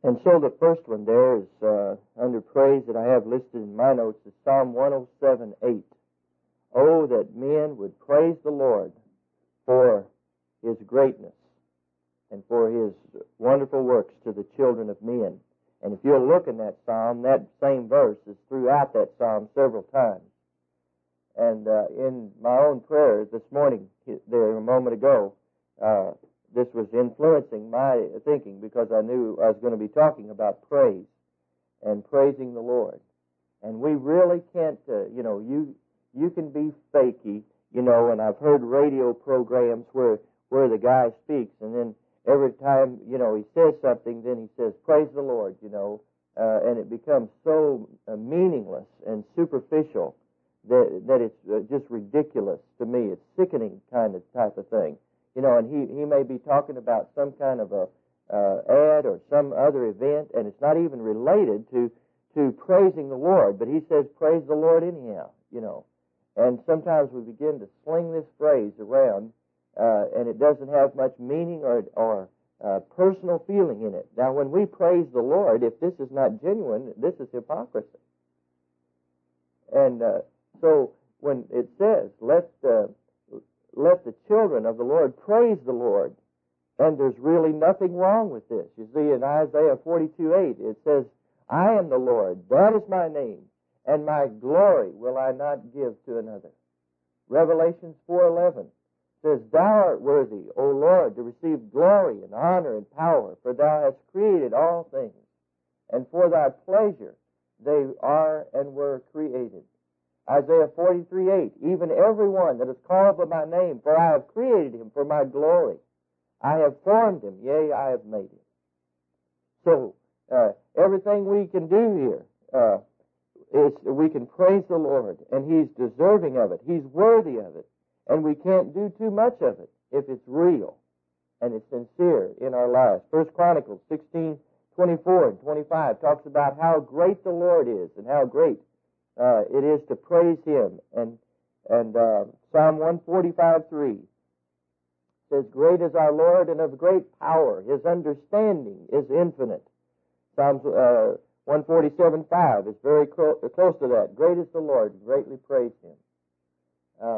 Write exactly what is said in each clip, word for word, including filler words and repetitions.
And so the first one there is uh, under praise that I have listed in my notes is Psalm one oh seven eight. Oh, that men would praise the Lord for His greatness and for His wonderful works to the children of men. And if you'll look in that psalm, that same verse is throughout that psalm several times. And uh, in my own prayer this morning, there a moment ago, uh, this was influencing my thinking because I knew I was going to be talking about praise and praising the Lord. And we really can't, uh, you know, you you can be fakey, you know, and I've heard radio programs where where the guy speaks, and then every time, you know, he says something, then he says, praise the Lord, you know, uh, and it becomes so uh, meaningless and superficial that that it's uh, just ridiculous to me. It's sickening kind of type of thing. You know, and he, he may be talking about some kind of a uh, ad or some other event, and it's not even related to, to praising the Lord, but he says, praise the Lord anyhow, you know. And sometimes we begin to sling this phrase around, uh, and it doesn't have much meaning or, or uh, personal feeling in it. Now, when we praise the Lord, if this is not genuine, this is hypocrisy. And uh, so when it says, let uh, let the children of the Lord praise the Lord, and there's really nothing wrong with this. You see, in Isaiah forty-two eight, it says, I am the Lord, that is my name, and my glory will I not give to another. Revelations four eleven says, Thou art worthy, O Lord, to receive glory and honor and power, for Thou hast created all things, and for Thy pleasure they are and were created. Isaiah forty-three eight, even everyone that is called by my name, for I have created him for my glory. I have formed him, yea, I have made him. So, uh, everything we can do here uh, is we can praise the Lord, and He's deserving of it. He's worthy of it. And we can't do too much of it if it's real and it's sincere in our lives. First Chronicles sixteen twenty-four and twenty-five talks about how great the Lord is and how great Uh, it is to praise Him. And and uh, Psalm one forty-five three says, Great is our Lord and of great power. His understanding is infinite. Psalm uh, one forty-seven five is very clo- close to that. Great is the Lord, greatly praise Him. Uh,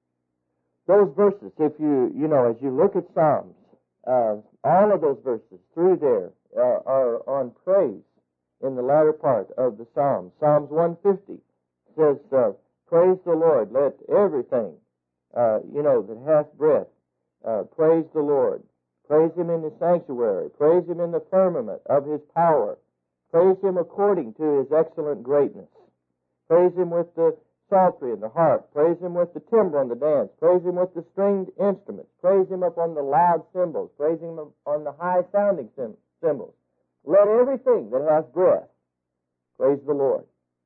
those verses, if you, you know, as you look at Psalms, uh, all of those verses through there uh, are on praise. In the latter part of the Psalms. Psalms one fifty says, uh, praise the Lord, let everything, uh, you know, that hath breath, uh, praise the Lord. Praise Him in the sanctuary. Praise Him in the firmament of His power. Praise Him according to His excellent greatness. Praise Him with the psaltery and the harp. Praise Him with the timbrel and the dance. Praise Him with the stringed instruments. Praise Him upon the loud cymbals. Praise Him on the high-sounding cymbals. Let everything that hath breath praise the Lord.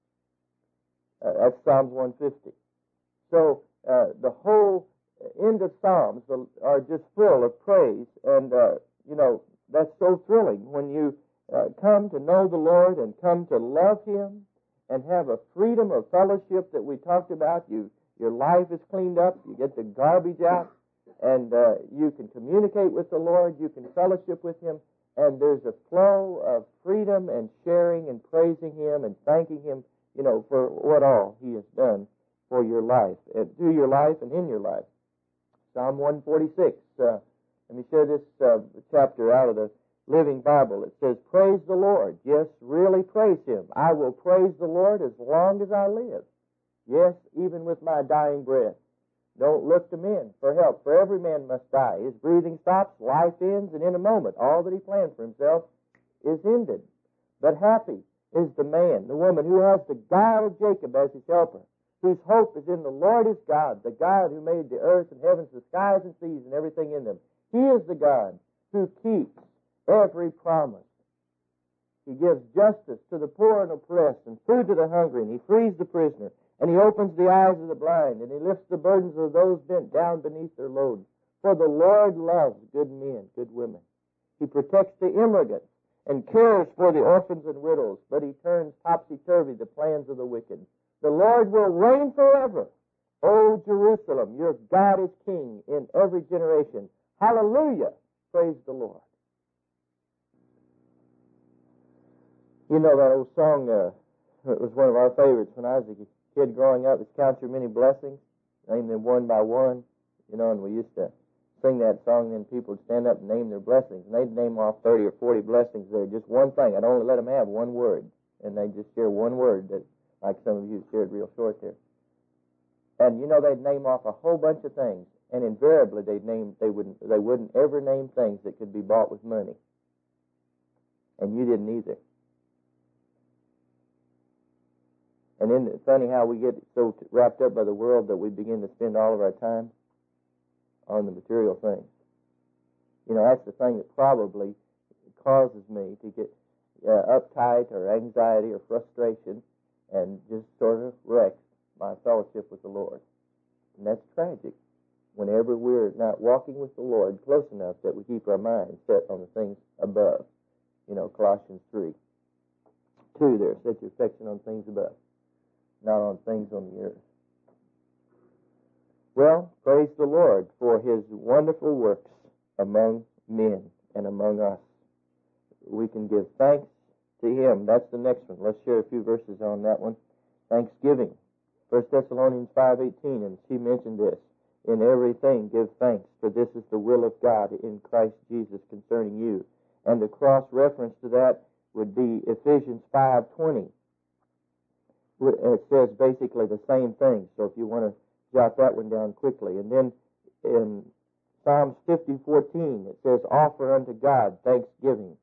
Uh, that's Psalms one fifty. So uh, the whole end of Psalms are just full of praise, and uh, you know that's so thrilling when you uh, come to know the Lord and come to love Him and have a freedom of fellowship that we talked about. You your life is cleaned up. You get the garbage out, and uh, you can communicate with the Lord. You can fellowship with Him. And there's a flow of freedom and sharing and praising Him and thanking Him, you know, for what all He has done for your life, uh, through your life and in your life. Psalm one forty-six. Uh, let me share this uh, chapter out of the Living Bible. It says, Praise the Lord. Yes, really praise Him. I will praise the Lord as long as I live. Yes, even with my dying breath. Don't look to men for help, for every man must die. His breathing stops, life ends, and in a moment all that he planned for himself is ended. But happy is the man, the woman, who has the God of Jacob as his helper, whose hope is in the Lord his God, the God who made the earth and heavens, the skies and seas, and everything in them. He is the God who keeps every promise. He gives justice to the poor and oppressed, and food to the hungry, and He frees the prisoner. And He opens the eyes of the blind, and He lifts the burdens of those bent down beneath their load. For the Lord loves good men, good women. He protects the immigrant and cares for the orphans and widows, but He turns topsy-turvy the plans of the wicked. The Lord will reign forever. O Jerusalem, your God is King in every generation. Hallelujah! Praise the Lord. You know that old song, uh, it was one of our favorites when I was a kid growing up. It's Count Your Many Blessings, name them one by one. You know, and we used to sing that song, and then people would stand up and name their blessings. And they'd name off thirty or forty blessings there, just one thing. I'd only let them have one word. And they'd just share one word, that, like some of you shared real short there. And, you know, they'd name off a whole bunch of things. And invariably, they'd name, they wouldn't, they wouldn't ever name things that could be bought with money. And you didn't either. And isn't it funny how we get so wrapped up by the world that we begin to spend all of our time on the material things? You know, that's the thing that probably causes me to get uh, uptight or anxiety or frustration and just sort of wrecks my fellowship with the Lord. And that's tragic whenever we're not walking with the Lord close enough that we keep our minds set on the things above. You know, Colossians three. two there, set your affection on things above, not on things on the earth. Well, praise the Lord for His wonderful works among men and among us. We can give thanks to Him. That's the next one. Let's share a few verses on that one. Thanksgiving. First Thessalonians five eighteen, and she mentioned this. In everything give thanks, for this is the will of God in Christ Jesus concerning you. And the cross-reference to that would be Ephesians five twenty. It says basically the same thing, so if you want to jot that one down quickly. And then in Psalms fifty fourteen, it says, offer unto God thanksgiving.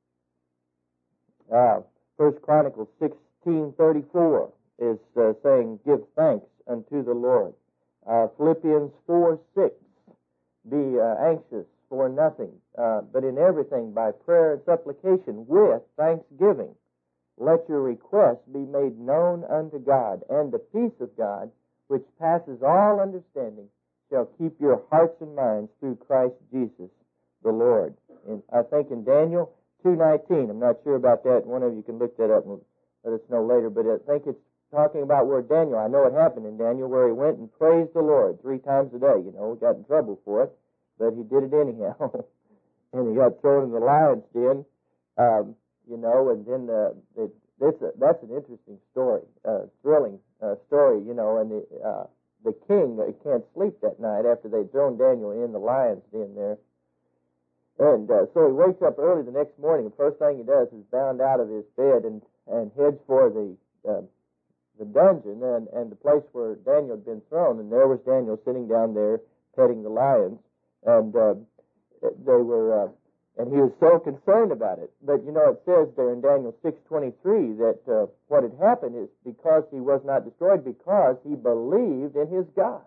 Uh, First Chronicles sixteen thirty-four is uh, saying, give thanks unto the Lord. Uh, Philippians four six, be uh, anxious for nothing, uh, but in everything by prayer and supplication with thanksgiving. Let your requests be made known unto God, and the peace of God, which passes all understanding, shall keep your hearts and minds through Christ Jesus the Lord. And I think in Daniel two nineteen, I'm not sure about that. One of you can look that up and let us know later, but I think it's talking about where Daniel, I know it happened in Daniel, where he went and praised the Lord three times a day. You know, he got in trouble for it, but he did it anyhow. And he got thrown in the lion's den, um, you know, and then uh, it, it's a, that's an interesting story, uh, thrilling uh, story, you know, and the, uh, the king uh, can't sleep that night after they'd thrown Daniel in the lion's den there. And uh, so he wakes up early the next morning, and the first thing he does is bound out of his bed and, and heads for the uh, the dungeon and, and the place where Daniel had been thrown. And there was Daniel sitting down there petting the lions. And uh, they were, uh, and he was so concerned about it. But, you know, it says there in Daniel six twenty-three that uh, what had happened is because he was not destroyed, because he believed in his God.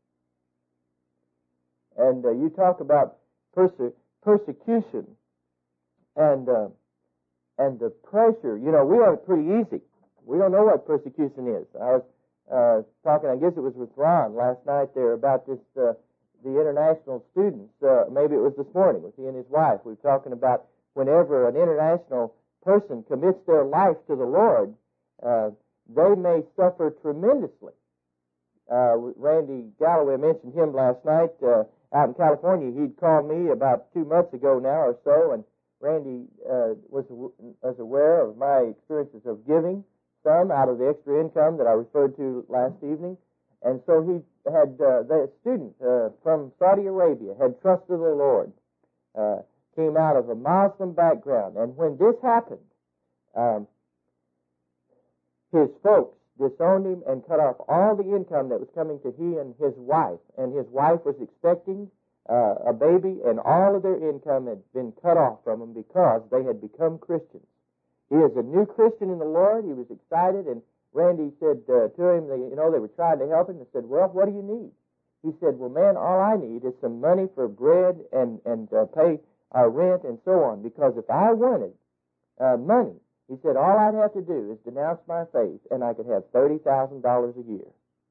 And uh, you talk about perse- persecution and uh, and the pressure. You know, we are pretty easy. We don't know what persecution is. I was uh, talking, I guess it was with Ron last night there about this, uh, the international students. Uh, maybe it was this morning with he and his wife. We were talking about whenever an international person commits their life to the Lord, uh, they may suffer tremendously. Uh, Randy Galloway mentioned him last night uh, out in California. He'd called me about two months ago now or so, and Randy uh, was, was aware of my experiences of giving some out of the extra income that I referred to last evening. And so he had, uh, the student uh, from Saudi Arabia had trusted the Lord, uh, came out of a Muslim background. And when this happened, um, his folks disowned him and cut off all the income that was coming to he and his wife. And his wife was expecting uh, a baby, and all of their income had been cut off from them because they had become Christians. He is a new Christian in the Lord. He was excited, and Randy said uh, to him, they, you know, they were trying to help him. They said, well, what do you need? He said, well, man, all I need is some money for bread and, and uh, pay our rent and so on, because if I wanted uh, money, he said, all I'd have to do is denounce my faith, and I could have thirty thousand dollars a year.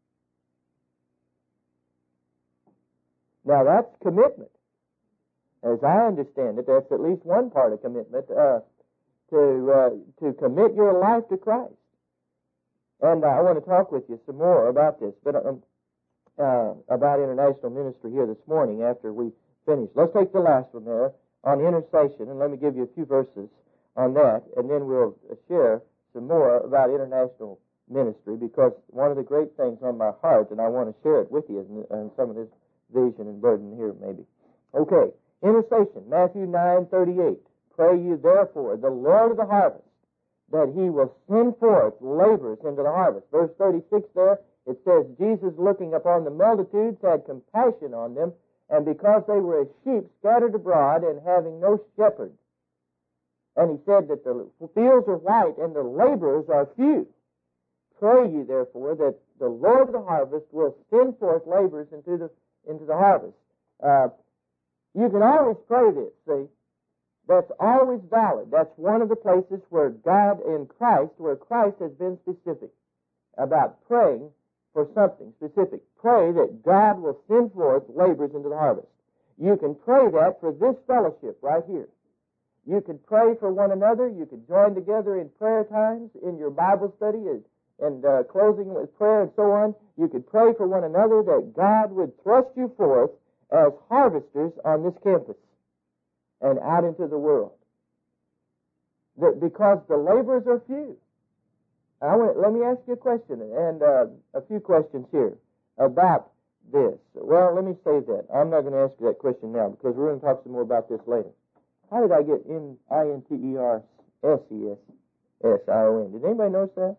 Now, that's commitment. As I understand it, that's at least one part of commitment, uh, to uh, to commit your life to Christ. And uh, I want to talk with you some more about this, but um, uh, about international ministry here this morning after we finish. Let's take the last one there on intercession, and let me give you a few verses on that, and then we'll share some more about international ministry, because one of the great things on my heart, and I want to share it with you in, in some of this vision and burden here maybe. Okay, intercession, Matthew nine thirty-eight. Pray you therefore the Lord of the harvest, that he will send forth laborers into the harvest. Verse thirty-six there, it says, Jesus looking upon the multitudes had compassion on them, and because they were as sheep scattered abroad and having no shepherd. And he said that the fields are white and the laborers are few. Pray ye therefore that the Lord of the harvest will send forth laborers into the into the harvest. Uh, you can always pray this, see. That's always valid. That's one of the places where God in Christ, where Christ has been specific about praying for something specific. Pray that God will send forth laborers into the harvest. You can pray that for this fellowship right here. You could pray for one another. You could join together in prayer times, in your Bible study, and, and uh, closing with prayer and so on. You could pray for one another that God would thrust you forth as harvesters on this campus and out into the world. That because the laborers are few. I want, let me ask you a question, and uh, a few questions here about this. Well, let me save that. I'm not going to ask you that question now, because we're going to talk some more about this later. How did I get in I N T E R S E S S I O N? Did anybody notice that?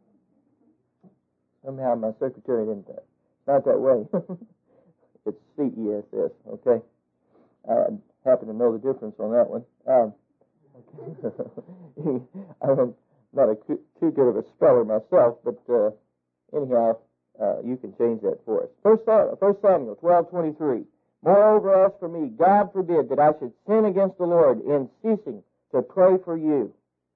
Somehow my secretary didn't. It's not that way. It's C E S S, okay? I happen to know the difference on that one. Um, I'm not a, too good of a speller myself, but uh, anyhow, uh, you can change that for us. First, First Samuel twelve twenty-three. Moreover, as for me, God forbid that I should sin against the Lord in ceasing to pray for you.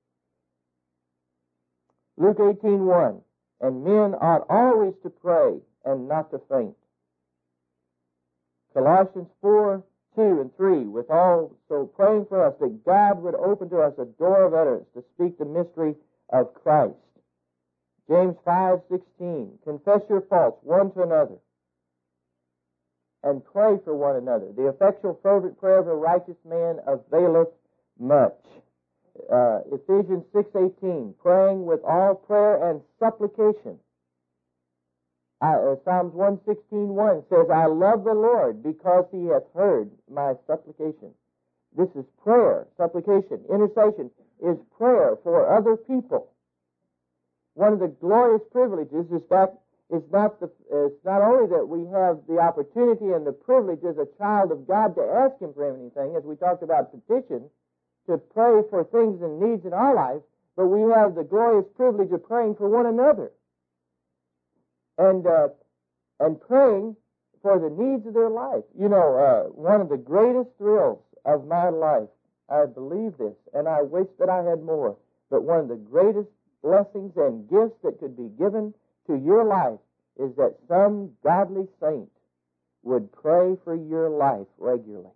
Luke eighteen one. And men ought always to pray and not to faint. Colossians four two and three, with also praying for us that God would open to us a door of utterance to speak the mystery of Christ. James five sixteen, confess your faults one to another and pray for one another. The effectual fervent prayer of a righteous man availeth much. Uh, Ephesians six eighteen, praying with all prayer and supplication. Uh, Psalms one sixteen one says, I love the Lord because he hath heard my supplication. This is prayer, supplication. Intercession is prayer for other people. One of the glorious privileges is that it's not, the, it's not only that we have the opportunity and the privilege as a child of God to ask him for anything, as we talked about petition, to pray for things and needs in our life, but we have the glorious privilege of praying for one another. And uh, and praying for the needs of their life. You know, uh, one of the greatest thrills of my life, I believe this, and I wish that I had more, but one of the greatest blessings and gifts that could be given to your life is that some godly saint would pray for your life regularly.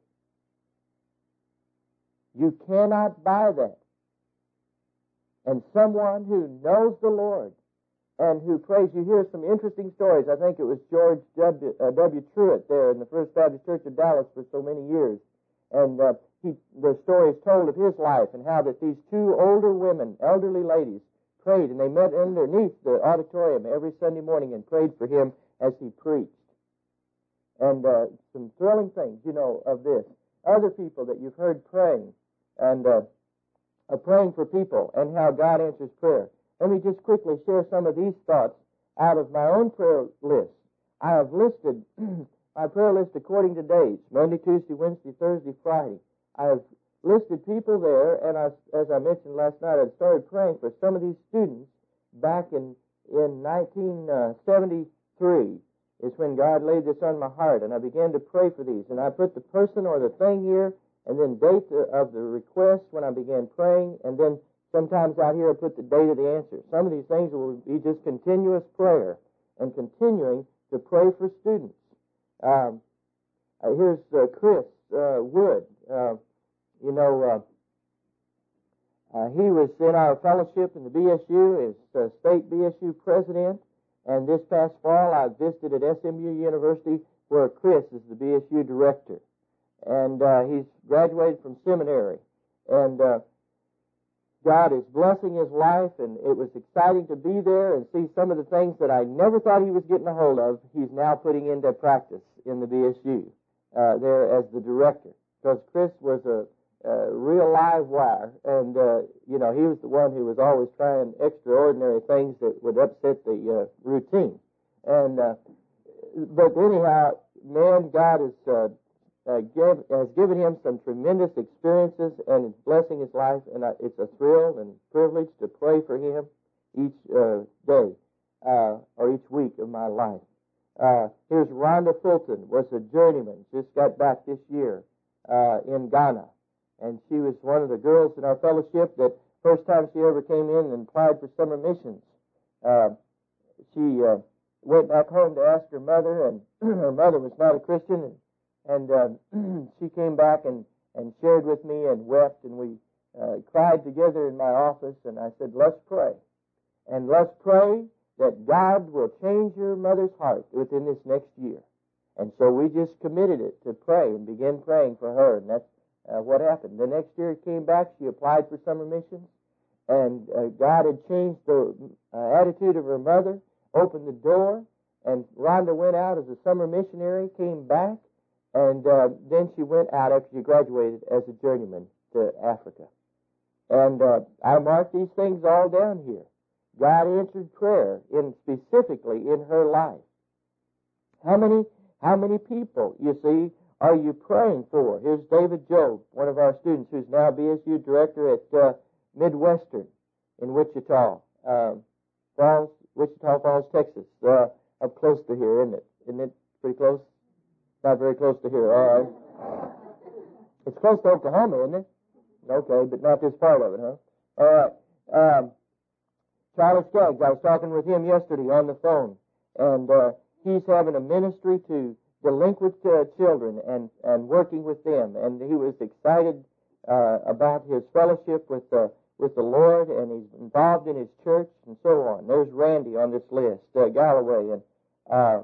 You cannot buy that. And someone who knows the Lord and who prays, you hear some interesting stories. I think it was George W. Uh, w. Truett there in the First Baptist Church of Dallas for so many years. And uh, he, the story is told of his life and how that these two older women, elderly ladies, prayed, and they met underneath the auditorium every Sunday morning and prayed for him as he preached. And uh, some thrilling things, you know, of this. Other people that you've heard praying and uh, uh, praying for people and how God answers prayer. Let me just quickly share some of these thoughts out of my own prayer list. I have listed my prayer list according to days, Monday, Tuesday, Wednesday, Thursday, Friday. I have listed people there, and I, as I mentioned last night, I started praying for some of these students back in, in nineteen seventy-three is when God laid this on my heart, and I began to pray for these. And I put the person or the thing here, and then date of the request when I began praying, and then sometimes out here I put the date of the answer. Some of these things will be just continuous prayer and continuing to pray for students. Um, uh, here's uh, Chris uh, Wood. Uh, you know, uh, uh, he was in our fellowship in the B S U as uh, state B S U president, and this past fall I visited at S M U University where Chris is the B S U director. And uh, he's graduated from seminary. And uh, God is blessing his life, and it was exciting to be there and see some of the things that I never thought he was getting a hold of. He's now putting into practice in the B S U uh, there as the director, because Chris was a, a real live wire, and uh, you know, he was the one who was always trying extraordinary things that would upset the uh, routine. And uh, but anyhow, man, God has uh, uh, give, has given him some tremendous experiences and is blessing his life, and uh, it's a thrill and privilege to pray for him each uh, day uh, or each week of my life. Uh, here's Rhonda Fulton, was a journeyman, just got back this year uh, in Ghana, and she was one of the girls in our fellowship that first time she ever came in and applied for summer missions. Uh, she uh, went back home to ask her mother, and her mother was not a Christian, and And uh, she came back and, and shared with me and wept, and we uh, cried together in my office, and I said, let's pray. And let's pray that God will change your mother's heart within this next year. And so we just committed it to pray and began praying for her, and that's uh, what happened. The next year it came back, she applied for summer missions, and uh, God had changed the uh, attitude of her mother, opened the door, and Rhonda went out as a summer missionary, came back, and uh, then she went out after she graduated as a journeyman to Africa. And uh, I marked these things all down here. God answered prayer in specifically in her life. How many, how many people, you see, are you praying for? Here's David Job, one of our students who's now B S U director at uh, Midwestern in Wichita um, Falls, Wichita Falls, Texas, uh, up close to here, isn't it? Isn't it pretty close? Not very close to here. All right. It's close to Oklahoma, isn't it? Okay, but not this part of it, huh? All right. Um, Charlie Skaggs, I was talking with him yesterday on the phone, and uh, he's having a ministry to delinquent uh, children and, and working with them, and he was excited uh, about his fellowship with uh, with the Lord, and he's involved in his church and so on. There's Randy on this list, uh, Galloway, and uh,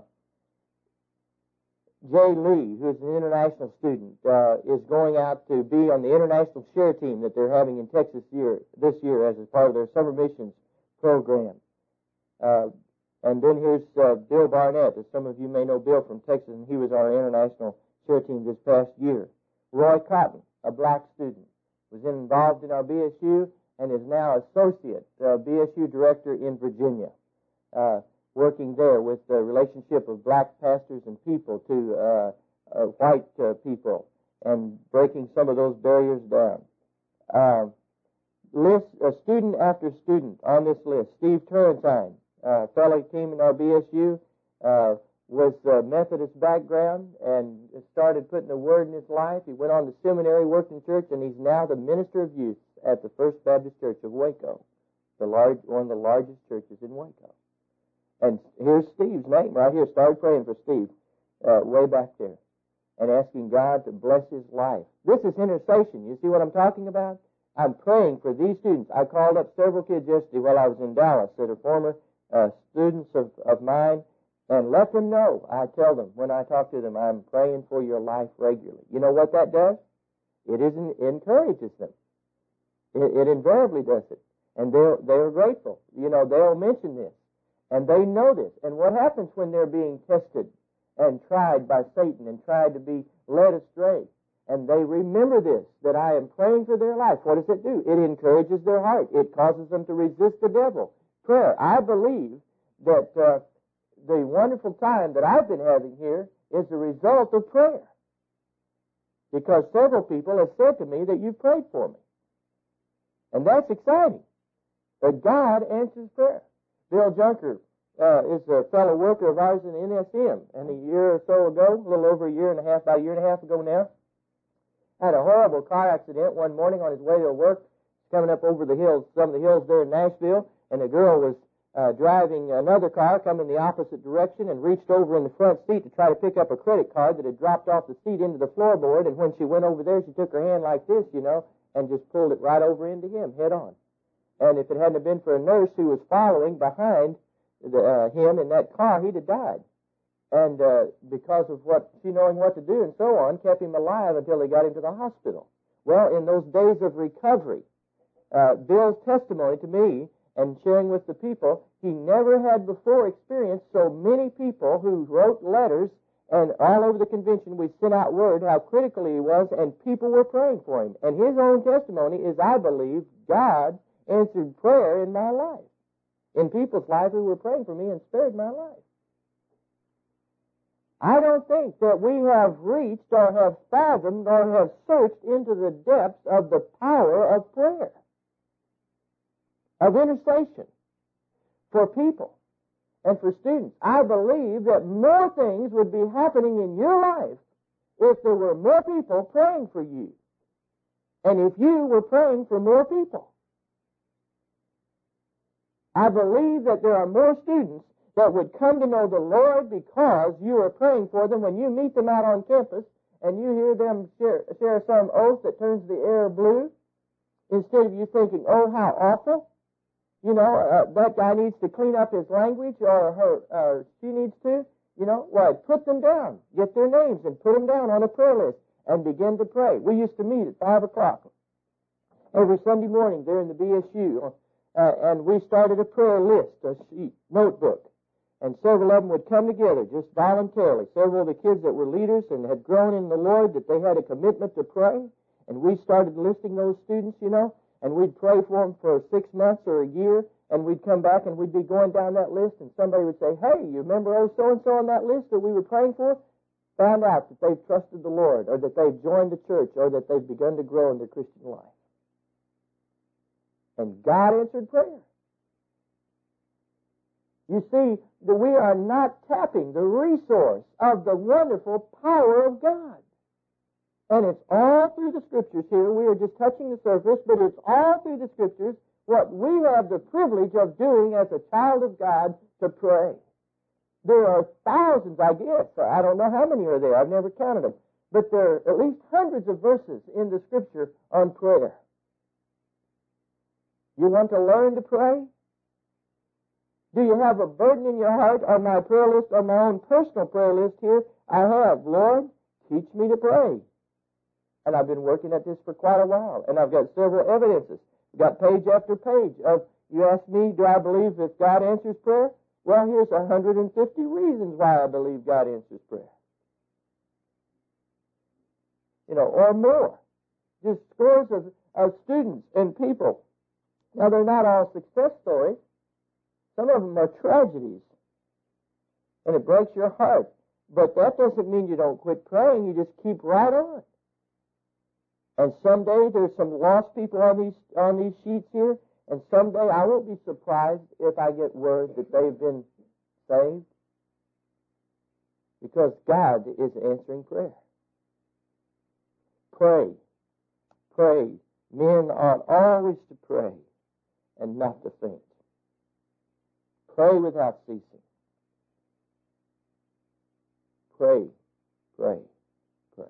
Jay Lee, who's an international student, uh, is going out to be on the international share team that they're having in Texas year, this year as a part of their summer missions program. Uh, and then here's uh, Bill Barnett, as some of you may know Bill from Texas, and he was our international share team this past year. Roy Cotton, a black student, was involved in our B S U and is now associate uh, B S U director in Virginia. Uh, working there with the relationship of black pastors and people to uh, uh, white uh, people and breaking some of those barriers down. Uh, list, uh, student after student on this list. Steve Turrentine, uh, fellow came in our B S U, uh, was uh, Methodist background and started putting the Word in his life. He went on to seminary, worked in church, and he's now the minister of youth at the First Baptist Church of Waco, the large, one of the largest churches in Waco. And here's Steve's name right here. Started praying for Steve uh, way back there and asking God to bless his life. This is intercession. You see what I'm talking about? I'm praying for these students. I called up several kids yesterday while I was in Dallas that are former uh, students of, of mine and let them know. I tell them when I talk to them, I'm praying for your life regularly. You know what that does? It isn't, it encourages them. It, it invariably does it. And they're, they're grateful. You know, they'll mention this. And they know this. And what happens when they're being tested and tried by Satan and tried to be led astray? And they remember this, that I am praying for their life. What does it do? It encourages their heart. It causes them to resist the devil. Prayer. I believe that uh, the wonderful time that I've been having here is the result of prayer. Because several people have said to me that you prayed for me. And that's exciting. But God answers prayer. Bill Junker uh, is a fellow worker of ours in the N S M, and a year or so ago, a little over a year and a half, about a year and a half ago now, had a horrible car accident one morning on his way to work, coming up over the hills, some of the hills there in Nashville, and a girl was uh, driving another car coming the opposite direction and reached over in the front seat to try to pick up a credit card that had dropped off the seat into the floorboard, and when she went over there, she took her hand like this, you know, and just pulled it right over into him, head on. And if it hadn't been for a nurse who was following behind the, uh, him in that car, he'd have died. And uh, because of what she knowing what to do and so on, kept him alive until they got him to the hospital. Well, in those days of recovery, uh, Bill's testimony to me and sharing with the people, he never had before experienced so many people who wrote letters, and all over the convention we sent out word how critical he was, and people were praying for him. And his own testimony is, I believe God answered prayer in my life, in people's lives who were praying for me and spared my life. I don't think that we have reached or have fathomed or have searched into the depths of the power of prayer, of intercession for people and for students. I believe that more things would be happening in your life if there were more people praying for you, and if you were praying for more people. I believe that there are more students that would come to know the Lord because you are praying for them when you meet them out on campus and you hear them share, share some oath that turns the air blue, instead of you thinking, oh, how awful. You know, uh, that guy needs to clean up his language, or her, uh, she needs to. You know, well, put them down. Get their names and put them down on a prayer list and begin to pray. We used to meet at five o'clock every Sunday morning there in the B S U, uh, and we started a prayer list, a sheet, notebook. And several of them would come together just voluntarily. Several of the kids that were leaders and had grown in the Lord, that they had a commitment to pray. And we started listing those students, you know, and we'd pray for them for six months or a year, and we'd come back and we'd be going down that list, and somebody would say, hey, you remember oh so-and-so on that list that we were praying for? Found out that they've trusted the Lord, or that they've joined the church, or that they've begun to grow in their Christian life. And God answered prayer. You see, that we are not tapping the resource of the wonderful power of God. And it's all through the Scriptures here. We are just touching the surface, but it's all through the Scriptures what we have the privilege of doing as a child of God, to pray. There are thousands, I guess. I don't know how many are there. I've never counted them. But there are at least hundreds of verses in the Scripture on prayer. You want to learn to pray? Do you have a burden in your heart? On my prayer list, on my own personal prayer list here, I have, Lord, teach me to pray. And I've been working at this for quite a while, and I've got several evidences. I've got page after page of, you ask me, do I believe that God answers prayer? Well, here's one hundred fifty reasons why I believe God answers prayer. You know, or more. Just scores of, of students and people. Now, they're not all success stories. Some of them are tragedies, and it breaks your heart. But that doesn't mean you don't quit praying. You just keep right on. And someday there's some lost people on these on these sheets here, and someday I won't be surprised if I get word that they've been saved, because God is answering prayer. Pray. Pray. Men ought always to pray and not to faint. Pray without ceasing. Pray, pray, pray.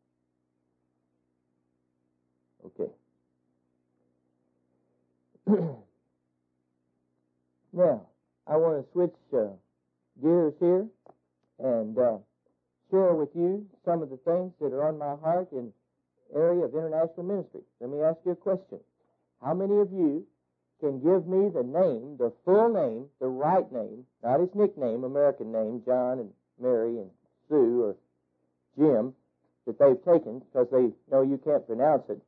Okay. Now, I want to switch uh, gears here and uh, share with you some of the things that are on my heart in the area of international ministry. Let me ask you a question. How many of you can give me the name, the full name, the right name, not his nickname, American name, John and Mary and Sue or Jim, that they've taken because they know you can't pronounce it.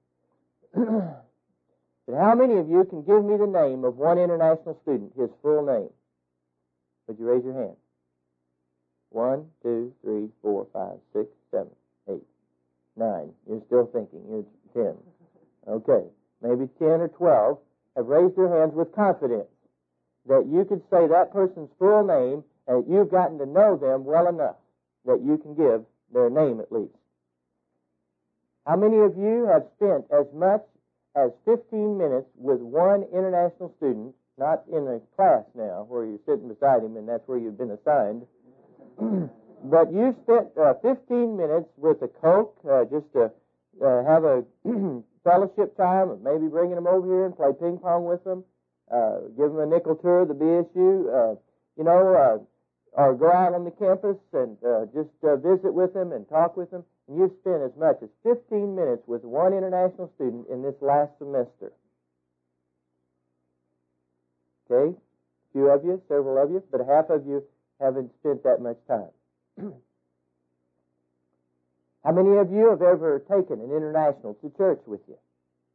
But how many of you can give me the name of one international student, his full name? Would you raise your hand? One, two, three, four, five, six, seven, eight, nine. You're still thinking. You're ten. Okay. Maybe ten or twelve have raised their hands with confidence that you could say that person's full name and you've gotten to know them well enough that you can give their name at least. How many of you have spent as much as fifteen minutes with one international student, not in a class now where you're sitting beside him and that's where you've been assigned, but you spent uh, fifteen minutes with a Coke uh, just to uh, have a fellowship time, and maybe bringing them over here and play ping pong with them, uh, give them a nickel tour of the B S U, uh, you know, uh, or go out on the campus and uh, just uh, visit with them and talk with them. And you've spent as much as fifteen minutes with one international student in this last semester. Okay? A few of you, several of you, but half of you haven't spent that much time. How many of you have ever taken an international to church with you?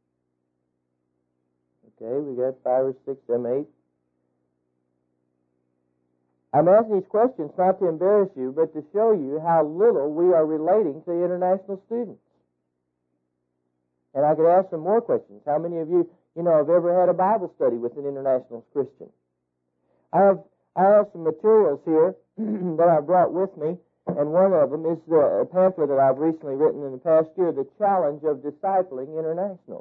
Okay, we got five or six, seven, eight. I'm asking these questions not to embarrass you, but to show you how little we are relating to international students. And I could ask some more questions. How many of you, you know, have ever had a Bible study with an international Christian? I have, I have some materials here that I brought with me, and one of them is the, a pamphlet that I've recently written in the past year, The Challenge of Discipling Internationals.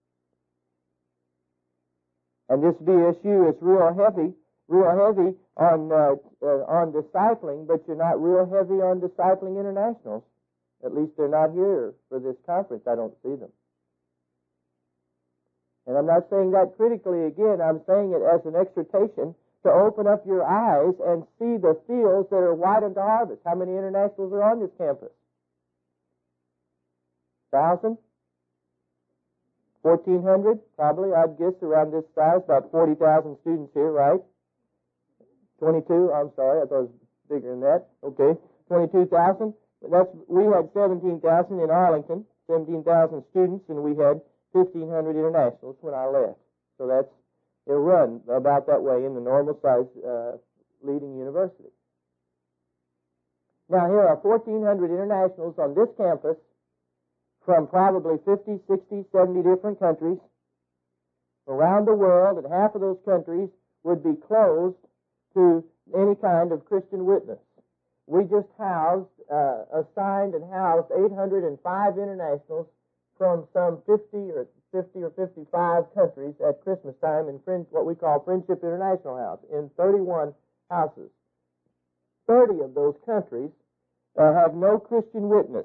And this B S U is real heavy, real heavy on uh, uh, on discipling, but you're not real heavy on discipling internationals. At least they're not here for this conference. I don't see them. And I'm not saying that critically again. I'm saying it as an exhortation to open up your eyes and see the fields that are white unto harvest. How many internationals are on this campus? Thousand? Fourteen hundred? Probably, I'd guess, around this size. About forty thousand students here, right? Twenty-two? I'm sorry, I thought it was bigger than that. Okay, twenty-two thousand. That's we had seventeen thousand in Arlington, seventeen thousand students, and we had fifteen hundred internationals when I left. So that's it'll run about that way in the normal size uh, leading university. Now here are fourteen hundred internationals on this campus from probably fifty, sixty, seventy different countries around the world, and half of those countries would be closed to any kind of Christian witness. We just housed, uh, assigned and housed eight hundred five internationals from some fifty or fifty or fifty-five countries at Christmas time in friend, what we call Friendship International House, in thirty-one houses. thirty of those countries uh, have no Christian witness.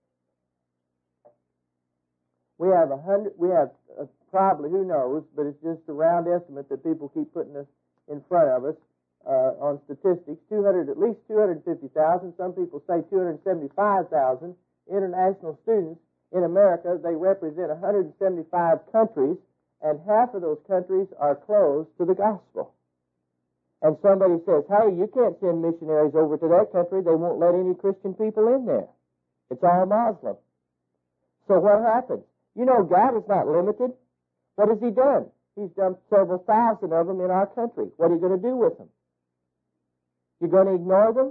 We have a hundred. We have uh, probably, who knows, but it's just a round estimate that people keep putting us in front of us uh, on statistics. Two hundred, at least two hundred fifty thousand. Some people say two hundred seventy-five thousand international students in America. They represent one hundred seventy-five countries, and half of those countries are closed to the gospel. And somebody says, "Hey, you can't send missionaries over to that country. They won't let any Christian people in there. It's all Muslim." So what happens? You know, God is not limited. What has He done? He's done several thousand of them in our country. What are you going to do with them? You're going to ignore them?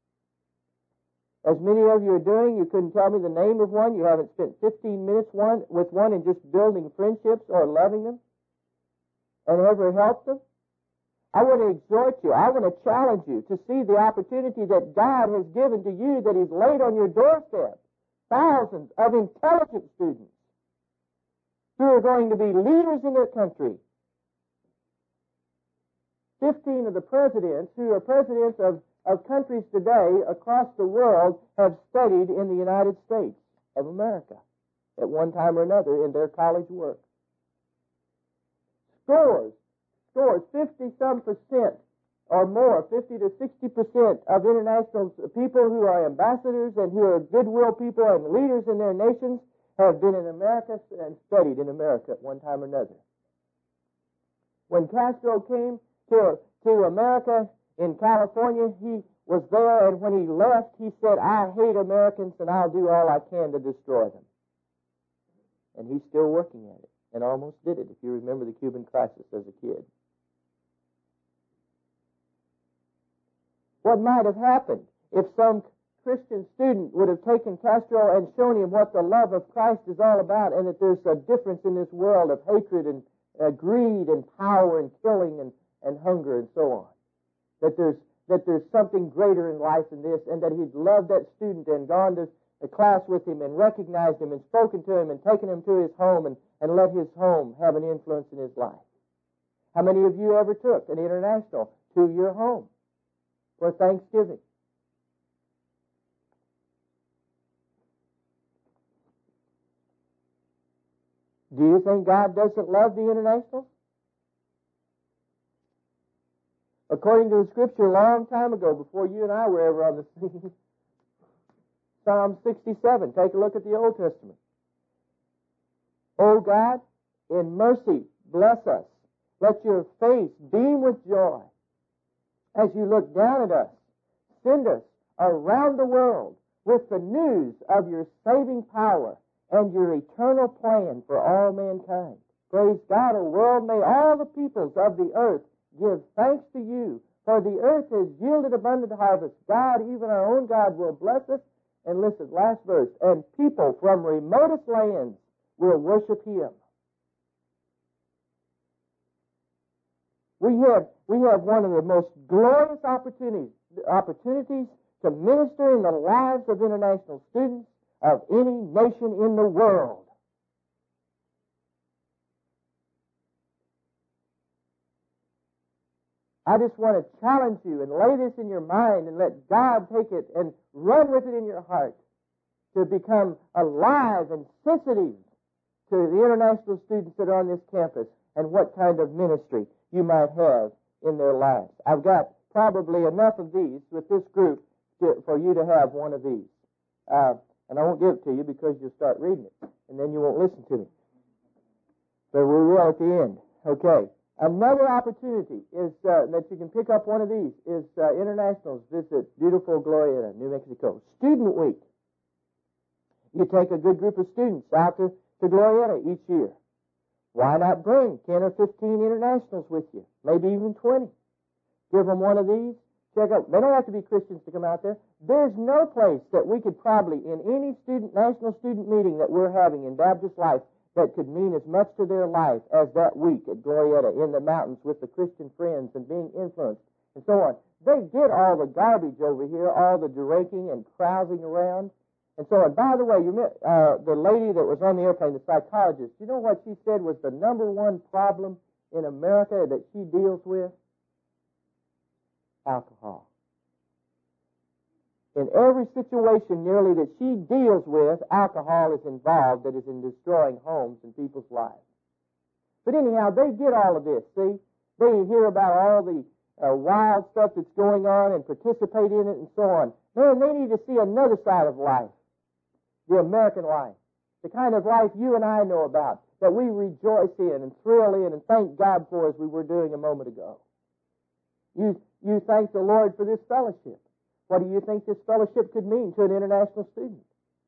As many of you are doing, you couldn't tell me the name of one. You haven't spent fifteen minutes one with one and just building friendships or loving them and ever helped them. I want to exhort you. I want to challenge you to see the opportunity that God has given to you, that He's laid on your doorstep. Thousands of intelligent students who are going to be leaders in their country. Fifteen of the presidents who are presidents of, of countries today across the world have studied in the United States of America at one time or another in their college work. Scores, scores, fifty-some percent or more, fifty to sixty percent of international people who are ambassadors and who are goodwill people and leaders in their nations have been in America and studied in America at one time or another. When Castro came to, to America in California, he was there, and when he left, he said, "I hate Americans, and I'll do all I can to destroy them." And he's still working at it, and almost did it, if you remember the Cuban crisis as a kid. What might have happened if some Christian student would have taken Castro and shown him what the love of Christ is all about, and that there's a difference in this world of hatred and uh, greed and power and killing and, and hunger and so on. That there's that there's something greater in life than this, and that he'd loved that student and gone to a class with him and recognized him and spoken to him and taken him to his home and, and let his home have an influence in his life. How many of you ever took an international to your home for Thanksgiving? Do you think God doesn't love the internationals? According to the Scripture a long time ago, before you and I were ever on the scene, Psalm sixty-seven, take a look at the Old Testament. "O God, in mercy bless us, Let your face beam with joy as you look down at us. Send us around the world with the news of your saving power and your eternal plan for all mankind. Praise God, O world, may all the peoples of the earth give thanks to you, for the earth has yielded abundant harvest. God, even our own God, will bless us. And listen, last verse, and people from remotest lands will worship Him. We have, we have one of the most glorious opportunities, opportunities to minister in the lives of international students of any nation in the world. I just want to challenge you and lay this in your mind and let God take it and run with it in your heart to become alive and sensitive to the international students that are on this campus and what kind of ministry you might have in their lives. I've got probably enough of these with this group to, for you to have one of these. Uh, and I won't give it to you because you'll start reading it, and then you won't listen to me. But we will at the end. Okay. Another opportunity is uh, that you can pick up one of these is uh, internationals visit beautiful Glorieta, New Mexico. Student Week. You take a good group of students out to, to Glorieta each year. Why not bring ten or fifteen internationals with you? Maybe even twenty. Give them one of these. Check out. They don't have to be Christians to come out there. There's no place that we could probably, in any student national student meeting that we're having in Baptist life, that could mean as much to their life as that week at Glorieta in the mountains with the Christian friends and being influenced and so on. They get all the garbage over here, all the drinking and carousing around and so on. By the way, you met, uh, the lady that was on the airplane, the psychologist, you know what she said was the number one problem in America that she deals with? Alcohol. In every situation nearly that she deals with, alcohol is involved that is in destroying homes and people's lives. But anyhow, they get all of this, see? They hear about all the uh, wild stuff that's going on and participate in it and so on. Man, they need to see another side of life, the American life, the kind of life you and I know about, that we rejoice in and thrill in and thank God for as we were doing a moment ago. You, you thank the Lord for this fellowship. What do you think this fellowship could mean to an international student?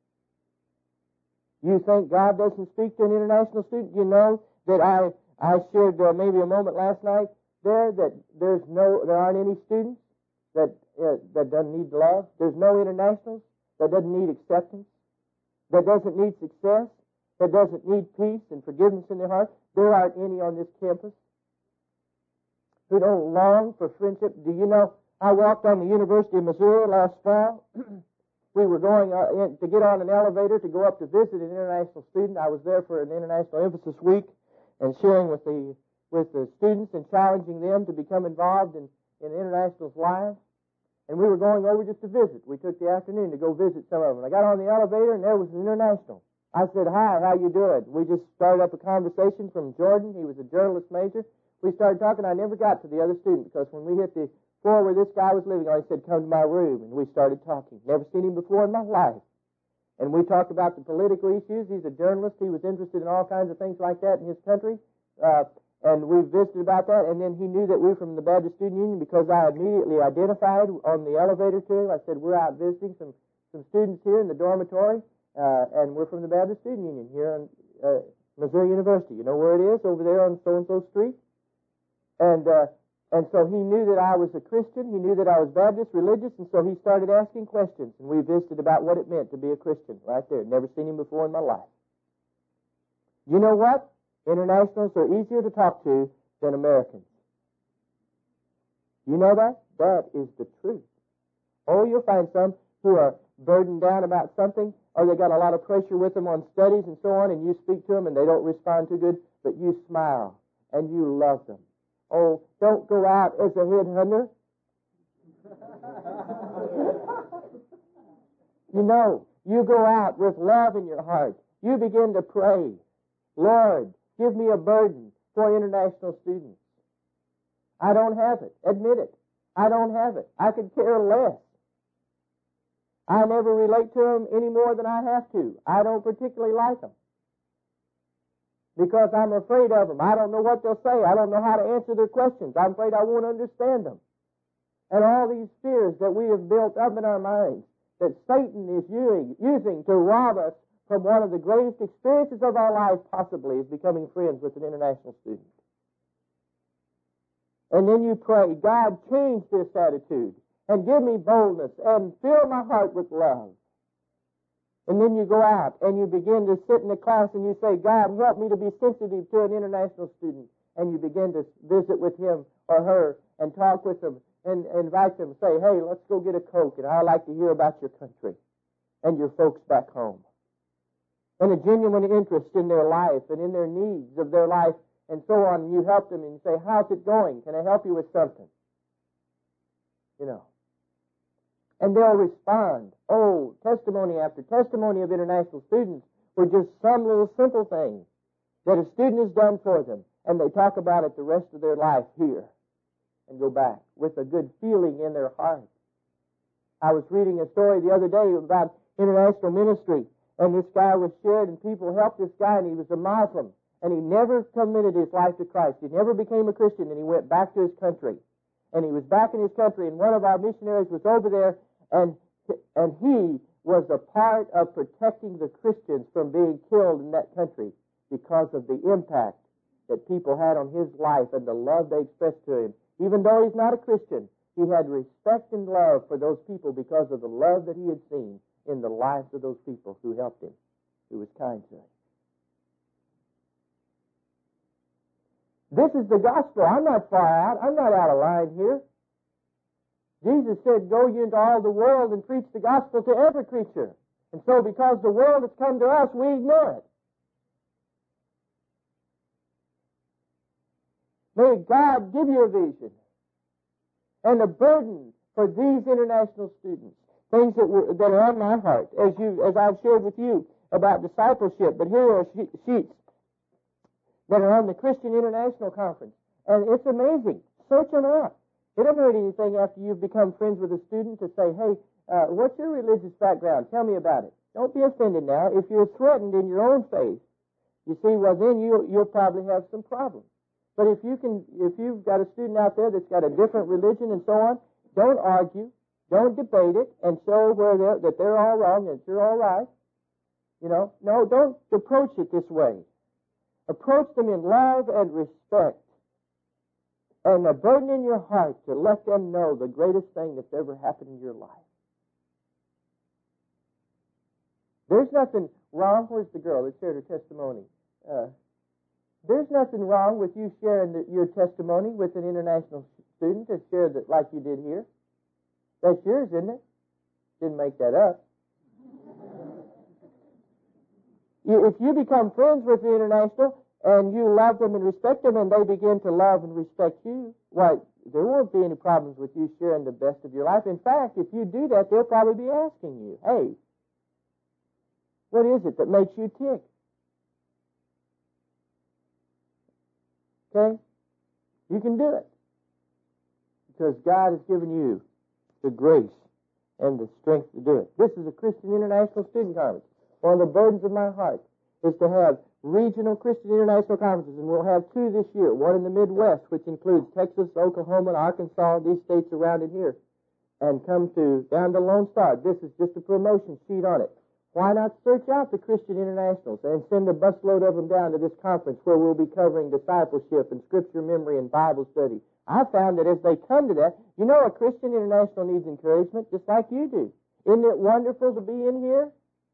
You think God doesn't speak to an international student? You know that I I shared uh, maybe a moment last night there that there's no there aren't any students that uh, that doesn't need love. There's no internationals that doesn't need acceptance, that doesn't need success, that doesn't need peace and forgiveness in their heart. There aren't any on this campus who don't long for friendship. Do you know? I walked on the University of Missouri last fall. We were going uh, in, to get on an elevator to go up to visit an international student. I was there for an International Emphasis Week and sharing with the with the students and challenging them to become involved in, in internationals' lives. And we were going over just to visit. We took the afternoon to go visit some of them. I got on the elevator and there was an international. I said, "Hi, how you doing?" We just started up a conversation from Jordan. He was a journalist major. We started talking. I never got to the other student because when we hit the floor where this guy was living on, he said, "Come to my room," and we started talking. Never seen him before in my life. And we talked about the political issues. He's a journalist. He was interested in all kinds of things like that in his country. Uh, and we visited about that. And then he knew that we were from the Baptist Student Union because I immediately identified on the elevator to him. I said, "We're out visiting some, some students here in the dormitory, uh, and we're from the Baptist Student Union here in uh, Missouri University. You know where it is? Over there on so-and-so street." And uh, And so he knew that I was a Christian. He knew that I was Baptist, religious, and so he started asking questions. And we visited about what it meant to be a Christian right there. Never seen him before in my life. You know what? Internationals are easier to talk to than Americans. You know that? That is the truth. Oh, you'll find some who are burdened down about something, or they got a lot of pressure with them on studies and so on, and you speak to them and they don't respond too good, but you smile and you love them. Oh, don't go out as a headhunter. You know, you go out with love in your heart. You begin to pray, "Lord, give me a burden for international students." I don't have it. Admit it. I don't have it. I could care less. I never relate to them any more than I have to. I don't particularly like them. because I'm afraid of them. I don't know what they'll say. I don't know how to answer their questions. I'm afraid I won't understand them. And all these fears that we have built up in our minds that Satan is using to rob us from one of the greatest experiences of our life, possibly, is becoming friends with an international student. And then you pray, God, change this attitude and give me boldness and fill my heart with love. And then you go out and you begin to sit in the class and you say, God, help me to be sensitive to an international student. And you begin to visit with him or her and talk with them and invite them. Say, hey, let's go get a Coke, and I'd like to hear about your country and your folks back home. And a genuine interest in their life and in their needs of their life and so on. And you help them and you say, how's it going? Can I help you with something? You know. And they'll respond. Oh, testimony after testimony of international students for just some little simple thing that a student has done for them. And they talk about it the rest of their life here and go back with a good feeling in their heart. I was reading a story the other day about international ministry, and this guy was shared, and people helped this guy, and he was a Muslim, and he never committed his life to Christ. He never became a Christian, and he went back to his country. And he was back in his country, and one of our missionaries was over there, and and he was a part of protecting the Christians from being killed in that country because of the impact that people had on his life and the love they expressed to him. Even though he's not a Christian, he had respect and love for those people because of the love that he had seen in the lives of those people who helped him, who was kind to him. This is the gospel. I'm not far out. I'm not out of line here. Jesus said, go ye into all the world and preach the gospel to every creature. And so because the world has come to us, we ignore it. May God give you a vision and a burden for these international students, things that, were, that are on my heart, as you, as I've shared with you about discipleship. But here are sheets that are on the Christian International Conference, and it's amazing. Search them out. It doesn't hurt anything after you've become friends with a student to say, hey, uh, what's your religious background? Tell me about it. Don't be offended now. If you're threatened in your own faith, you see, well, then you, you'll probably have some problems. But if you can, if you've got a student out there that's got a different religion and so on, don't argue, don't debate it, and show where they're, that they're all wrong and you're all right. You know, no, don't approach it this way. Approach them in love and respect, and a burden in your heart to let them know the greatest thing that's ever happened in your life. There's nothing wrong. Where's the girl that shared her testimony? Uh, There's nothing wrong with you sharing the, your testimony with an international student to share that like you did here. That's yours, isn't it? Didn't make that up. You, if you become friends with the international and you love them and respect them and they begin to love and respect you, why, there won't be any problems with you sharing the best of your life. In fact, if you do that, they'll probably be asking you, hey, what is it that makes you tick? Okay? You can do it. Because God has given you the grace and the strength to do it. This is a Christian International Student Conference. One of the burdens of my heart is to have regional Christian International Conferences, and we'll have two this year. One in the Midwest, which includes Texas, Oklahoma, and Arkansas, these states around it here, and come to down to Lone Star. This is just a promotion sheet on it. Why not search out the Christian Internationals and send a busload of them down to this conference where we'll be covering discipleship and scripture memory and Bible study? I found that as they come to that, you know, a Christian International needs encouragement just like you do. Isn't it wonderful to be in here?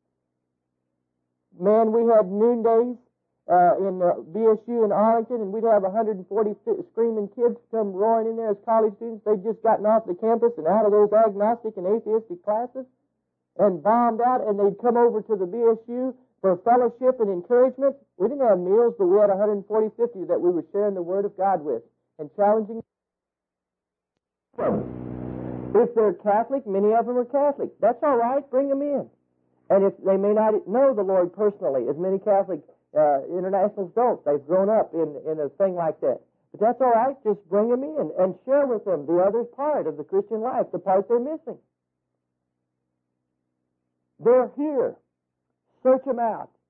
Man, we had noondays uh, in uh, B S U in Arlington, and we'd have one hundred forty screaming kids come roaring in there as college students. They'd just gotten off the campus and out of those agnostic and atheistic classes and bombed out, and they'd come over to the B S U for fellowship and encouragement. We didn't have meals, but we had one hundred forty, fifty that we were sharing the Word of God with and challenging them. If they're Catholic, many of them are Catholic. That's all right. Bring them in. And if they may not know the Lord personally, as many Catholic uh, internationals don't, they've grown up in, in a thing like that. But that's all right. Just bring them in and share with them the other part of the Christian life, the part they're missing. They're here. Search them out.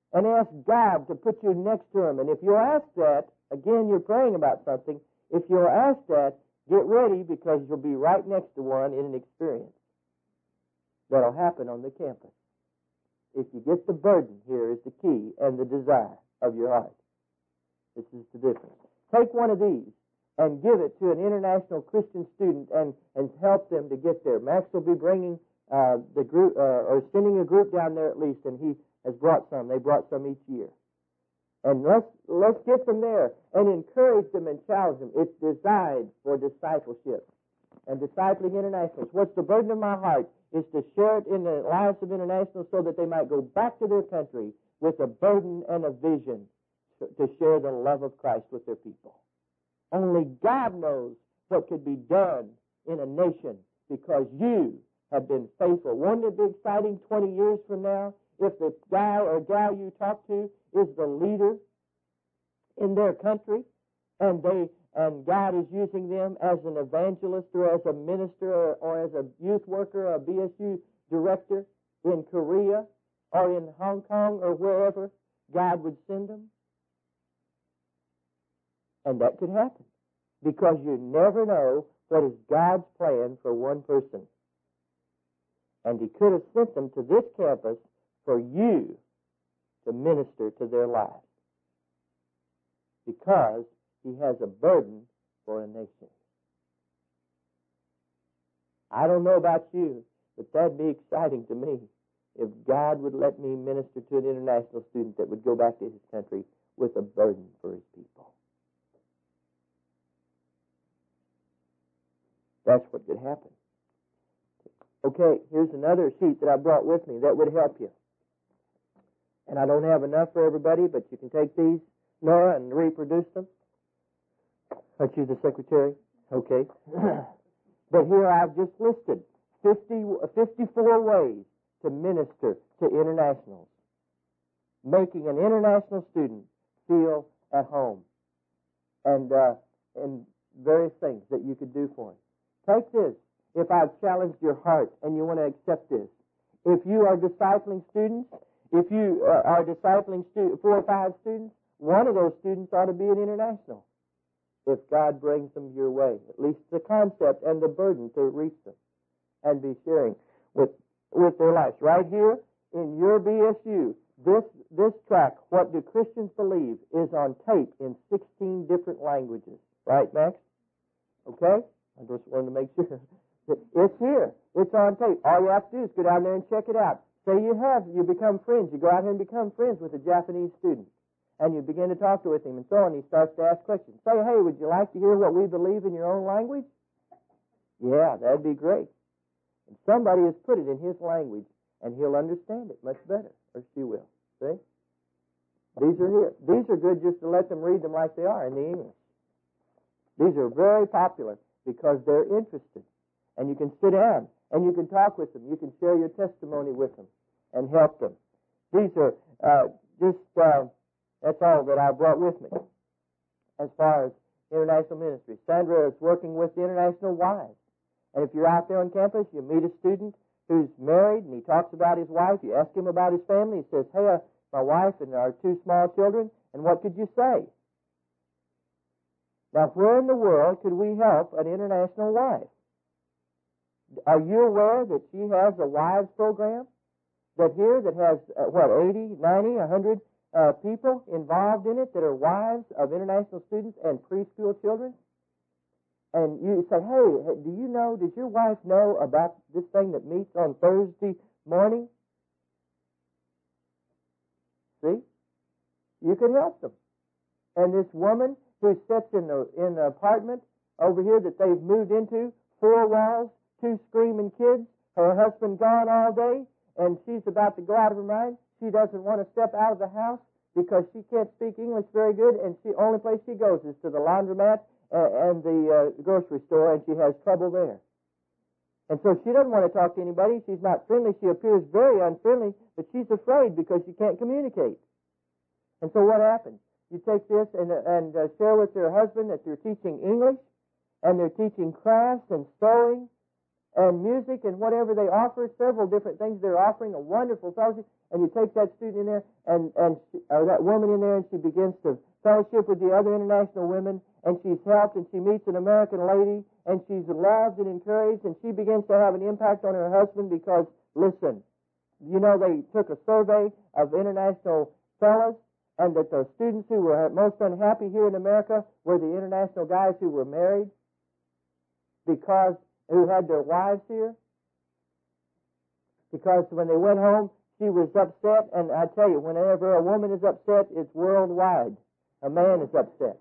and ask God to put you next to them. And if you ask that, again, you're praying about something. If you ask that, get ready, because you'll be right next to one in an experience that'll happen on the campus. If you get the burden, here is the key and the desire of your heart. This is the difference. Take one of these and give it to an international Christian student and, and help them to get there. Max will be bringing uh, the group, uh, or sending a group down there at least, and he has brought some. They brought some each year. And let's, let's get them there and encourage them and challenge them. It's designed for discipleship and discipling internationals. What's the burden of my heart is to share it in the lives of internationals so that they might go back to their country with a burden and a vision to share the love of Christ with their people. Only God knows what could be done in a nation because you have been faithful. Wouldn't it be exciting twenty years from now if the guy or gal you talk to is the leader in their country, and they and God is using them as an evangelist or as a minister or, or as a youth worker or a B S U director in Korea or in Hong Kong or wherever God would send them? And that could happen, because you never know what is God's plan for one person. And He could have sent them to this campus for you to minister to their lives, because He has a burden for a nation. I don't know about you, but that'd be exciting to me if God would let me minister to an international student that would go back to his country with a burden for his people. That's what could happen. Okay, here's another sheet that I brought with me that would help you. And I don't have enough for everybody, but you can take these, Nora, and reproduce them. Aren't you the secretary? Okay. But here I've just listed fifty, fifty-four ways to minister to internationals, making an international student feel at home, and uh, and various things that you could do for him. Take this. If I've challenged your heart and you want to accept this, if you are discipling students, if you uh, are discipling stu- four or five students, one of those students ought to be an international. If God brings them your way, at least the concept and the burden to reach them and be sharing with with their lives. Right here in your B S U, this this track, What Do Christians Believe, is on tape in sixteen different languages. Right, Max? Okay? I just wanted to make sure. It's here. It's on tape. All you have to do is go down there and check it out. Say you have, you become friends. You go out here and become friends with a Japanese student. And you begin to talk with him and so on. He starts to ask questions. Say, hey, would you like to hear what we believe in your own language? Yeah, that'd be great. And somebody has put it in his language, and he'll understand it much better, or she will. See? These are here. These are good just to let them read them like they are in the English. These are very popular because they're interested. And you can sit down, and you can talk with them. You can share your testimony with them and help them. These are uh, just... Uh, That's all that I brought with me as far as international ministry. Sandra is working with the international wives. And if you're out there on campus, you meet a student who's married, and he talks about his wife. You ask him about his family. He says, hey, uh, my wife and our two small children, and what could you say? Now, where in the world could we help an international wife? Are you aware that she has a wives program? That here, that has, uh, what, eighty, ninety, one hundred Uh, people involved in it that are wives of international students and preschool children? And you say, hey, do you know, does your wife know about this thing that meets on Thursday morning? See? You could help them. And this woman who sits in the, in the apartment over here that they've moved into, four walls, two screaming kids, her husband gone all day, and she's about to go out of her mind. She doesn't want to step out of the house because she can't speak English very good, and the only place she goes is to the laundromat and the uh, grocery store, and she has trouble there. And so she doesn't want to talk to anybody. She's not friendly. She appears very unfriendly, but she's afraid because she can't communicate. And so what happens? You take this and, and uh, share with your husband that you're teaching English, and they're teaching crafts and sewing, and music and whatever they offer, several different things they're offering, a wonderful fellowship, and you take that student in there, and, and she, or that woman in there, and she begins to fellowship with the other international women, and she's helped, and she meets an American lady, and she's loved and encouraged, and she begins to have an impact on her husband because, listen, you know, they took a survey of international fellas, and that the students who were most unhappy here in America were the international guys who were married, because who had their wives here, because when they went home, she was upset, and I tell you, whenever a woman is upset, it's worldwide. A man is upset.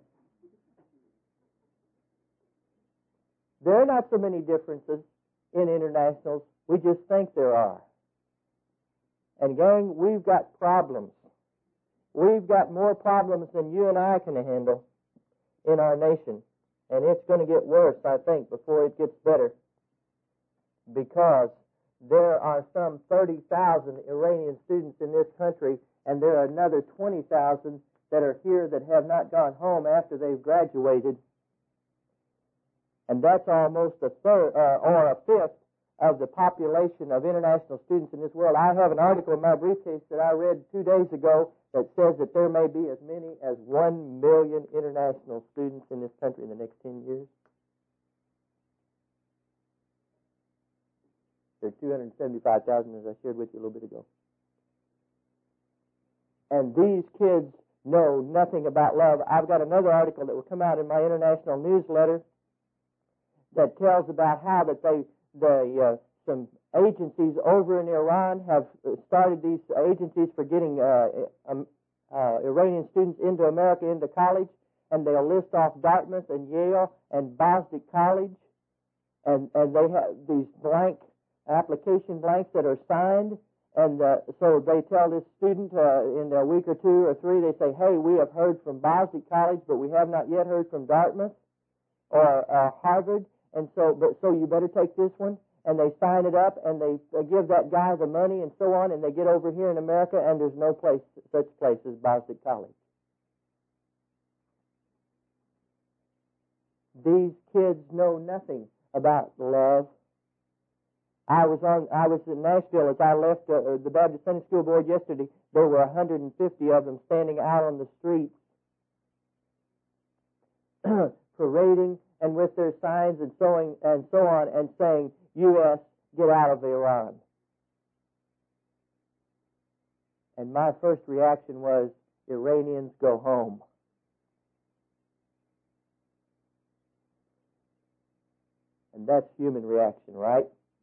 There are not so many differences in internationals. We just think there are. And gang, we've got problems. We've got more problems than you and I can handle in our nation. And it's going to get worse, I think, before it gets better. Because there are some thirty thousand Iranian students in this country, and there are another twenty thousand that are here that have not gone home after they've graduated. And that's almost a third, uh, or a fifth of the population of international students in this world. I have an article in my briefcase that I read two days ago that says that there may be as many as one million international students in this country in the next ten years. There are two hundred seventy-five thousand, as I shared with you a little bit ago. And these kids know nothing about love. I've got another article that will come out in my international newsletter that tells about how that they, the, uh, some agencies over in Iran have started these agencies for getting uh, um, uh, Iranian students into America, into college, and they'll list off Dartmouth and Yale and Bostic College, and, and they have these blank application blanks that are signed, and uh, so they tell this student uh, in a week or two or three, they say, hey, we have heard from Bostic College, but we have not yet heard from Dartmouth or uh, Harvard, and so but so you better take this one, and they sign it up, and they, they give that guy the money and so on, and they get over here in America, and there's no place such place as Bostic College. These kids know nothing about love. I was on. I was in Nashville as I left uh, the Baptist Sunday School Board yesterday. There were one hundred fifty of them standing out on the streets, parading and with their signs and so on and so on, and saying, "U S, get out of Iran." And my first reaction was, "Iranians, go home." And that's human reaction, right?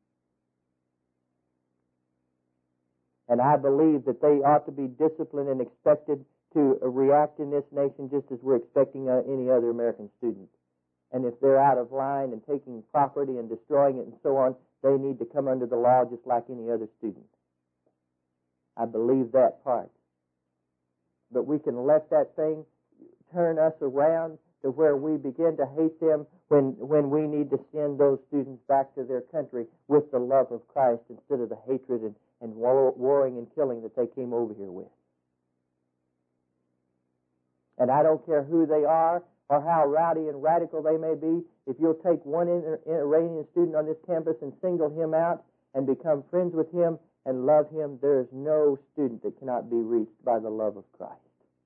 And I believe that they ought to be disciplined and expected to react in this nation just as we're expecting uh, any other American student. And if they're out of line and taking property and destroying it and so on, they need to come under the law just like any other student. I believe that part. But we can let that thing turn us around to where we begin to hate them when, when we need to send those students back to their country with the love of Christ instead of the hatred and and war, warring and killing that they came over here with. And I don't care who they are or how rowdy and radical they may be, if you'll take one Iranian student on this campus and single him out and become friends with him and love him, there is no student that cannot be reached by the love of Christ.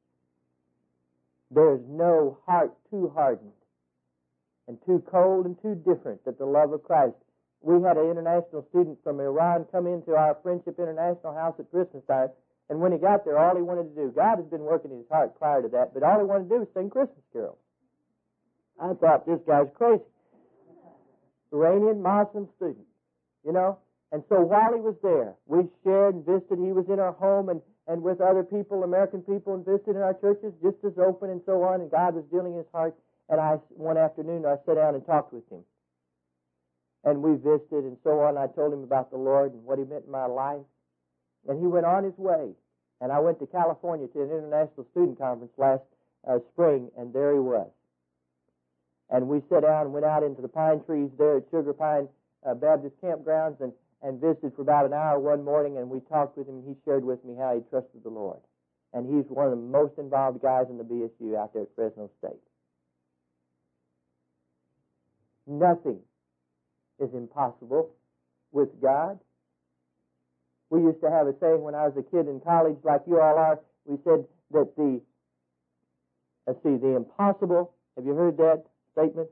There is no heart too hardened and too cold and too different that the love of Christ. We had an international student from Iran come into our Friendship International house at Christmas time, and when he got there, all he wanted to do, God had been working in his heart prior to that, but all he wanted to do was sing Christmas carols. I thought, this guy's crazy. Iranian Muslim student, you know? And so while he was there, we shared and visited. He was in our home and, and with other people, American people, and visited in our churches just as open and so on, and God was dealing in his heart. And I, one afternoon, I sat down and talked with him. And we visited and so on. I told him about the Lord and what he meant in my life. And he went on his way. And I went to California to an international student conference last uh, spring, and there he was. And we sat down and went out into the pine trees there at Sugar Pine uh, Baptist Campgrounds and, and visited for about an hour one morning, and we talked with him, and he shared with me how he trusted the Lord. And he's one of the most involved guys in the B S U out there at Fresno State. Nothing is impossible with God. We used to have a saying when I was a kid in college, like you all are. We said that the, let's see, the impossible, have you heard that statement?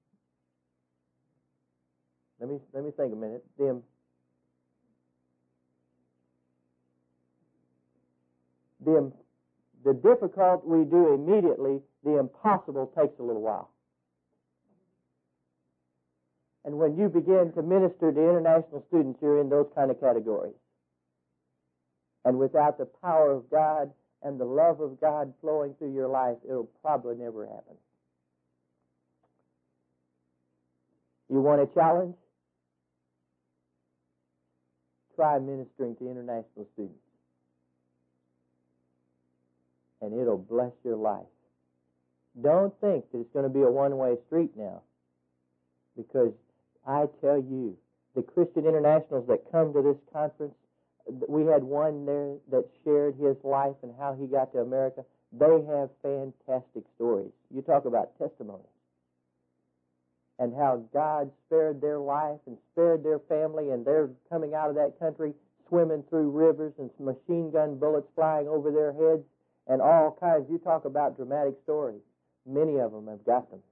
Let me, let me think a minute. The, the, the difficult we do immediately, the impossible takes a little while. And when you begin to minister to international students, you're in those kind of categories. And without the power of God and the love of God flowing through your life, it'll probably never happen. You want a challenge? Try ministering to international students. And it'll bless your life. Don't think that it's going to be a one-way street now. Because I tell you, the Christian internationals that come to this conference, we had one there that shared his life and how he got to America. They have fantastic stories. You talk about testimonies. And how God spared their life and spared their family, and they're coming out of that country swimming through rivers and machine gun bullets flying over their heads and all kinds. You talk about dramatic stories. Many of them have got them.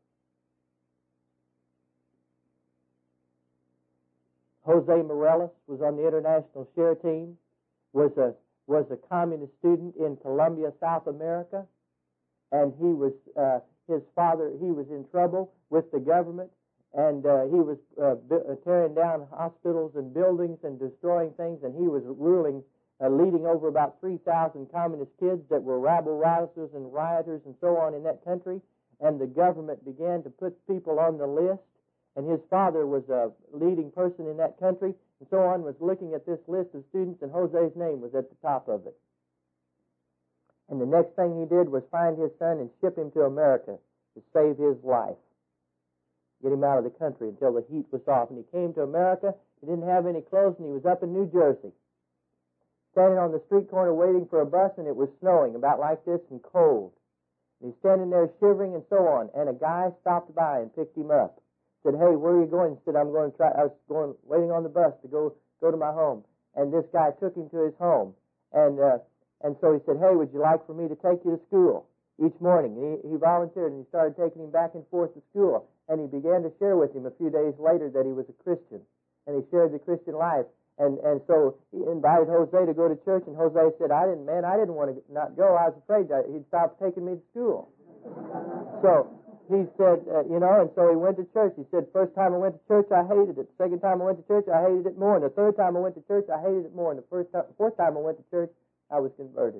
Jose Morales was on the international share team, was a was a communist student in Colombia, South America, and he was uh, his father. He was in trouble with the government, and uh, he was uh, tearing down hospitals and buildings and destroying things, and he was ruling, uh, leading over about three thousand communist kids that were rabble-rousers and rioters and so on in that country, and the government began to put people on the list. And his father was a leading person in that country, and so on, was looking at this list of students, and Jose's name was at the top of it. And the next thing he did was find his son and ship him to America to save his life, get him out of the country until the heat was off. And he came to America, he didn't have any clothes, and he was up in New Jersey, standing on the street corner waiting for a bus, and it was snowing, about like this, and cold. And he's standing there shivering and so on, and a guy stopped by and picked him up. Said, "Hey, where are you going?" He said, "I'm going to try. I was going, waiting on the bus to go go to my home." And this guy took him to his home, and uh, and so he said, "Hey, would you like for me to take you to school each morning?" And he, he volunteered, and he started taking him back and forth to school. And he began to share with him a few days later that he was a Christian, and he shared the Christian life. And and so he invited Jose to go to church, and Jose said, "I didn't, man, I didn't want to not go. I was afraid that he'd stop taking me to school." So he said, uh, you know, and so he went to church. He said, "First time I went to church, I hated it. Second time I went to church, I hated it more. And the third time I went to church, I hated it more. And the first time, fourth time I went to church, I was converted."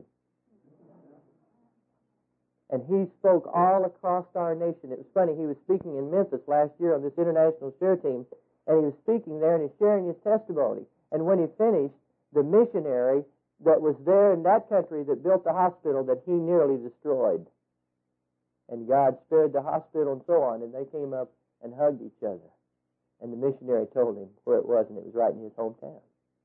And he spoke all across our nation. It was funny, he was speaking in Memphis last year on this international share team, and he was speaking there, and he's sharing his testimony. And when he finished, the missionary that was there in that country that built the hospital that he nearly destroyed, and God spared the hospital and so on, and they came up and hugged each other. And the missionary told him where it was, and it was right in his hometown.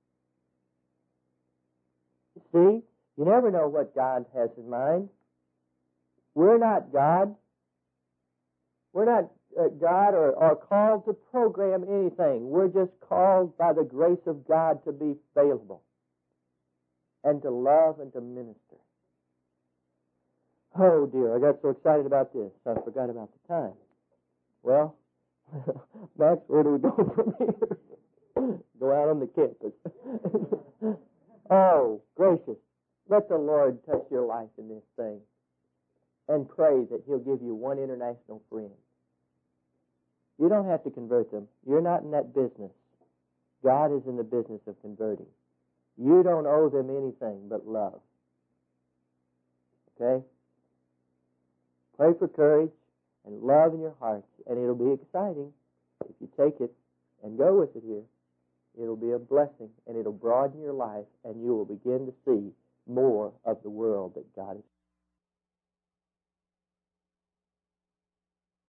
You see, you never know what God has in mind. We're not God. We're not uh, God or, or called to program anything. We're just called by the grace of God to be available and to love and to minister. Oh, dear, I got so excited about this, I forgot about the time. Well, Max, where do we go from here? Go out on the campus. Oh, gracious. Let the Lord touch your life in this thing. And pray that He'll give you one international friend. You don't have to convert them. You're not in that business. God is in the business of converting. You don't owe them anything but love. Okay? Pray for courage and love in your hearts, and it'll be exciting if you take it and go with it here. It'll be a blessing, and it'll broaden your life, and you will begin to see more of the world that God has